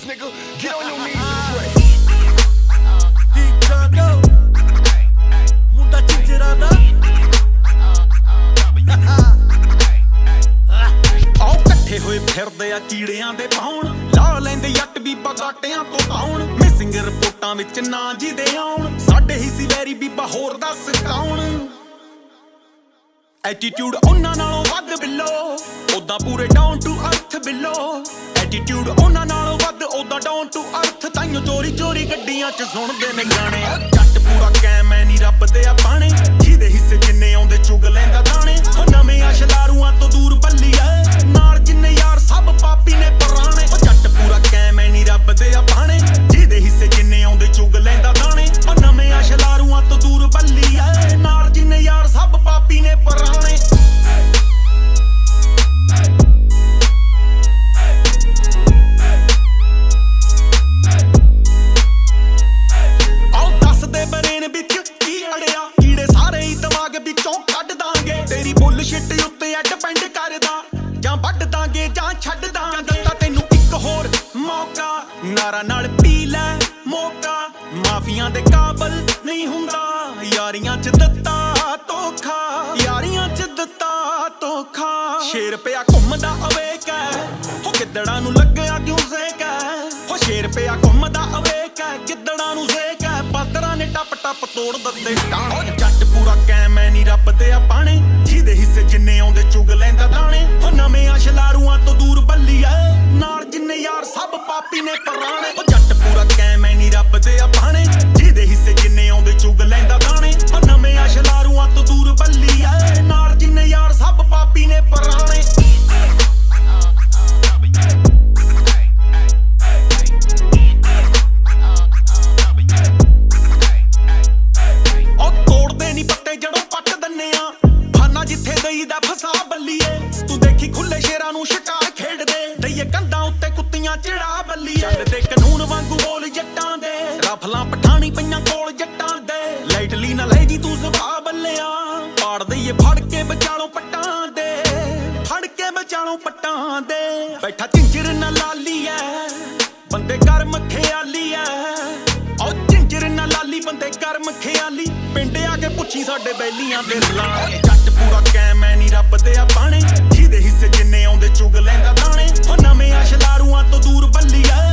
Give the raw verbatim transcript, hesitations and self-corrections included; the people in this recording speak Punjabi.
knees, nigga. Get on your knees and pray. ਮੁੰਡਾ ਚਿੰਜਰਾ ਦਾ ਆਓ ਇਕੱਠੇ ਹੋਏ ਫਿਰਦੇ ਆ ਕੀੜਿਆਂ ਦੇ ਪਾਉਣ ਲਾ ਲੈਂਦੇ ਜੱਟ ਬੀਬਾ ਗਾਟਿਆਂ ਤੋਂ ਪਾਉਣ ਮਿਸਿੰਗ ਰਿਪੋਰਟਾਂ ਵਿੱਚ ਨਾ ਜਿਹਦੇ ਆਉਣ ਸਾਡੇ ਹੀ ਸੀ ਵੈਰੀ ਬੀਬਾ ਹੋਰ ਦੱਸ ਕੌਣ ਐਟੀਟਿਊਡ ਉਹਨਾਂ ਨਾਲੋਂ ਵੱਧ ਬਿੱਲੋ ਉਦਾਂ ਪੂਰੇ down to earth Billo attitude ਉਹਨਾਂ ਨਾਲੋਂ ਵੱਧ ਉਦਾਂ ਡਾਊਨ ਟੂ ਅਰਥ ਤਾਈਓ ਚੋਰੀ ਚੋਰੀ ਗੱਡੀਆਂ 'ਚ ਸੁਣਦੇ ਨੇ ਗਾਣੇ ਜੱਟ ਪੂਰਾ ਕੈਮ ਐ ਨੀ ਰੱਬ ਦੇ ਆ ਬਾਣੇ ਜਿਹਦੇ ਹਿੱਸੇ ਜਿੰਨੇ ਆਉਂਦੇ ਚੁਗ ਲੈਂਦਾ ਦਾਣੇ ਉਹ ਨਵੇਂ ਅਸ਼ਲਾਰੂਆਂ ਤੋਂ ਦੂਰ ਬੱਲੀ ਐ ਨਾਲ ਜਿੰਨੇ ਯਾਰ ਸਭ ਪਾਪੀ ਨੇ ਪੁਰਾਣੇ ਉਹ ਜੱਟ ਪੂਰਾ ਕੈਮ ਐ ਨੀ ਰੱਬ ਦੇ ਆ ਬਾਣੇ ਜਿਹਦੇ ਹਿੱਸੇ ਜਿੰਨੇ ਆਉਂਦੇ ਚੁਗ ਲੈਂਦਾ ਦਾਣੇ ਉਹ ਨਵੇਂ ਅਸ਼ਲਾਰੂਆਂ ਤੋਂ ਦੂਰ ਬੱਲੀ ਐ ਨਾਲ ਜਿੰਨੇ ਯਾਰ ਸਭ ਪਾਪੀ ਨੇ ਪੁਰਾਣੇ ਤੇਰੀ ਬੁੱਲਸ਼ਿਟ ਉੱਤੇ ਐ ਡਿਪੈਂਡ ਕਰਦਾ ਜਾਂ ਵੱਢ ਦਾਂਗੇ ਜਾਂ ਛੱਡ ਦਾਂਗੇ ਦਿੱਤਾ ਤੈਨੂੰ ਇੱਕ ਹੋਰ ਮੌਕਾ ਨਾਰਾ ਨਾਲ ਪੀ ਲੈ ਮੌਕਾ ਮਾਫੀਆਂ ਦੇ ਕਾਬਲ ਨਹੀਂ ਹੁੰਦਾ ਯਾਰੀਆਂ 'ਚ ਦਿੱਤਾ ਧੋਖਾ ਯਾਰੀਆਂ 'ਚ ਦਿੱਤਾ ਧੋਖਾ ਸ਼ੇਰ ਪਿਆ ਘੁੰਮਦਾ ਅਵੇਕ ਹੈ ਉਹ ਗਿੱਦੜਾਂ ਨੂੰ ਲੱਗਿਆ ਕਿਉਂ ਜ਼ੇਕ ਹੈ ਉਹ ਸ਼ੇਰ ਪਿਆ ਘੁੰਮਦਾ ਅਵੇਕ ਹੈ ਗਿੱਦੜਾਂ ਨੂੰ ਜ਼ੇਕ ਹੈ ਬਾਦਰਾਂ ਨੇ ਟੱਪ ਟੱਪ ਤੋੜ ਦਿੱਤੇ ਟਾਣੇ ਜੱਟ ਪੂਰਾ ਕੈਮ ਐ ਨੀ ਰੱਬ ਦੇ ਆ ਬਾਣੇ ਜਿਹਦੇ ਹਿੱਸੇ ਜਿੰਨੇ ਆਉਂਦੇ ਚੁਗ ਲੈਂਦਾ ਦਾਣੇ ਉਹ ਨਵੇਂ ਅਸ਼ਲਾਰੂਆਂ ਤੋਂ ਦੂਰ ਬੱਲੀ ਐ ਨਾਲ ਜਿੰਨੇ ਯਾਰ ਸਭ ਪਾਪੀ ਨੇ ਪੁਰਾਣੇ ਉਹ ਜੱਟ ਪੂਰਾ ਕੈਮ ਐ ਨੀ ਰੱਬ ਦੇ ਆ ਬਾਣੇ ਜਿਹਦੇ ਹਿੱਸੇ ਜਿੰਨੇ ਆਉਂਦੇ ਚੁਗ ਲੈਂਦਾ ਦਾਣੇ ਉਹ ਨਵੇਂ ਅਸ਼ਲਾਰੂਆਂ ਤੋਂ ਦੂਰ ਬੱਲੀ ਐ ਨਾਲ ਜਿੰਨੇ ਯਾਰ ਸਭ ਪਾਪੀ ਨੇ ਪੁਰਾਣੇ ਜਿੱਥੇ ਦਈ ਦਾ ਫਸਾ ਬੱਲੀਏ ਤੂੰ ਦੇਖੀ ਖੁੱਲੇ ਸ਼ੇਰਾਂ ਨੂੰ ਸ਼ਿਕਾਰ ਖੇਡਦੇ ਦਈਏ ਕੰਧਾਂ ਉੱਤੇ ਕੁੱਤੀਆਂ ਚਿੜਾ ਬੱਲੀਏ ਚੱਲਦੇ ਕਾਨੂੰਨ ਵਾਂਗੂ ਬੋਲ ਜੱਟਾਂ ਦੇ ਰਫਲਾਂ ਪਠਾਣੀ ਪਈਆਂ ਕੋਲ ਜੱਟਾਂ ਦੇ ਲਾਈਟਲੀ ਨਾ ਲੈ ਜੀ ਤੂੰ ਸੁਭਾ ਬੱਲਿਆ ਪਾੜ ਦਈਏ ਫੜ ਕੇ ਬਚਾਲੋ ਪੱਟਾਂ ਦੇ ਫੜ ਕੇ ਬਚਾਲੋ ਪੱਟਾਂ ਦੇ ਬੈਠਾ ਝਿੰਜਰ ਨਾ ਲਾਲੀ ਐ ਬੰਦੇ ਕਰਮ ਖਿਆਲੀ ਐ ਉਹ ਝਿੰਜਰ ਨਾ ਲਾਲੀ ਬੰਦੇ ਕਰਮ ਖਿਆਲੀ ਪਿੰਡ ਆ ਕੇ ਪੁੱਛੀ ਸਾਡੇ ਬੈਲੀਆਂ ਦੇ ਲਾਂ ਜੱਟ ਪੂਰਾ ਕੈਮ ਐ ਨੀ ਰੱਬ ਦੇ ਆ ਬਾਣੇ ਜਿਹਦੇ ਹਿੱਸੇ ਜਿੰਨੇ ਆਉਂਦੇ ਚੁਗ ਲੈਂਦਾ ਦਾਣੇ ਉਹ ਨਵੇਂ ਅਸ਼ਲਾਰੂਆਂ ਤੋਂ ਦੂਰ ਬੱਲੀ ਐ